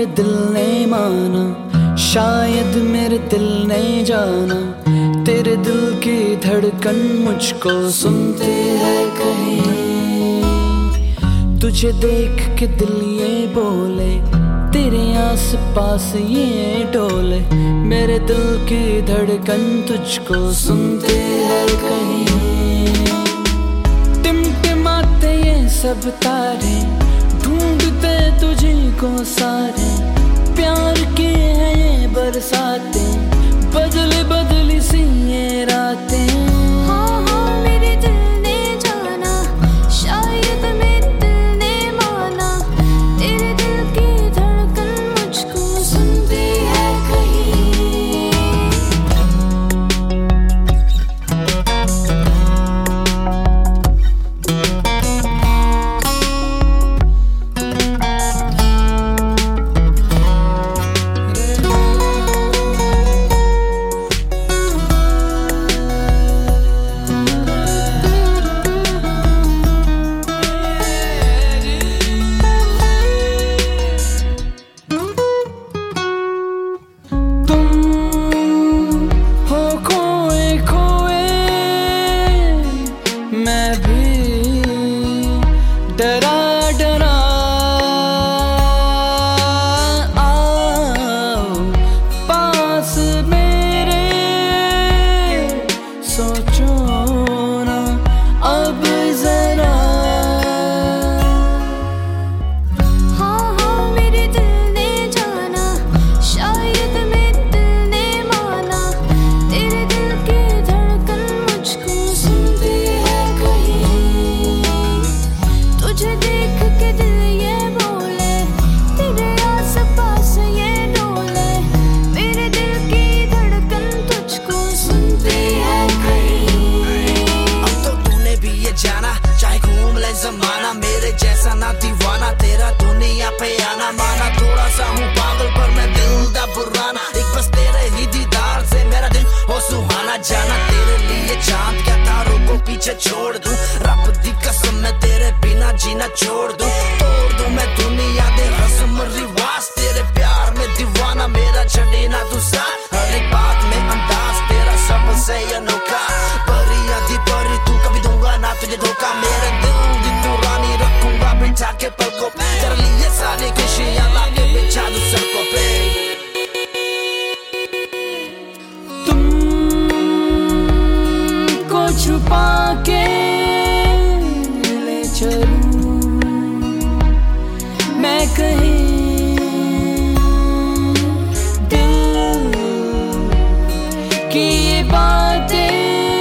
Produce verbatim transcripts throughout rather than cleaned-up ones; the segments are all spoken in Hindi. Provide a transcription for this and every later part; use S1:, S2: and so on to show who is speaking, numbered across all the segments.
S1: मेरे दिल ने माना, शायद मेरे दिल ने जाना। तेरे दिल की धड़कन मुझको सुनती है कहीं। तुझे देख के दिल ये बोले, तेरे आस पास ये डोले। मेरे दिल की धड़कन तुझको सुनती है कहीं। टिमटिमाते ये सब तारे, ढूंढते तुझे को सारे। प्यार की है ये बरसातें, बदली बदली सी ये रातें।
S2: हाँ हाँ मेरे दिल ने जाना, शायद मेरे दिल ने माना। तेरे दिल की धड़कन मुझको सुनती है कहीं।
S1: मैं भी डरा डरा आओ पास मेरे, सोचो ना अब जरा।
S2: हाँ हाँ मेरे दिल ने जाना, शायद मेरे दिल ने माना। तेरे दिल की धड़कन मुझको सुनती है कहीं। तुझे देख के दिल ये बोले, तेरे आस पास ये डोले। मेरे दिल की धड़कन तुझको सुनती है कहीं।
S3: अब तो तूने भी ये जाना, चाहे घूम ले जमाना। मेरे जैसा ना दीवाना, तेरा दुनिया पे आना माना। थोड़ा सा हूँ पागल पर मैं दिल दा पुराना। एक बस तेरे ही दीदार से मेरा दिल हो सुहाना। जाना तेरे लिए चांद क्या तारों को पीछे छोड़ दूं। रब दी कसम मैं तेरे बिना जीना छोड़ दूं। तोड़ दूं मैं दुनिया दे रस्म रिवाज। तेरे प्यार में दीवाना, मेरा छड़े ना तू साथ। हर एक बात में अंदाज तेरा सबसे अनोखा। परियां दी परी तू, कभी दूंगा ना तुझे धोखा। मेरे दिल दी तू रानी, रखूंगा बिठा के पलकों पे। तेरे लिए सारी खुशियां लाके बिछा दूं सड़कों पे।
S1: तुमको छुपा के ले चलूं मैं कहीं। दिल की ये बातें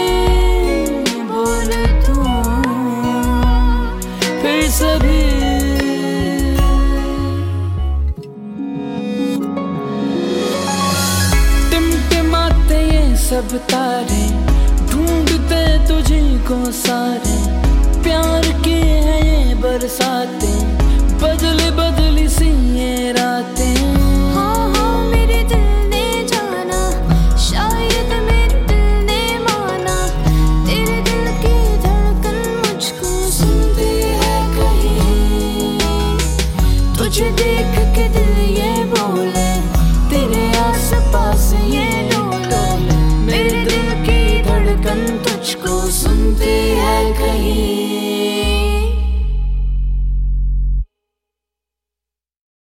S1: बोल दूं फिर सभी। टिमटिमाते ये सब तारे, ढूंढते तुझे को सारे। प्यार की है ये बरसातें, बदली बदली सी ये रातें।
S2: हाँ हाँ मेरे दिल ने जाना, शायद मेरे दिल ने माना। तेरे दिल की धड़कन मुझको सुनती है कहीं। तुझे देख के दिल ये बोले, तेरे आस पास ये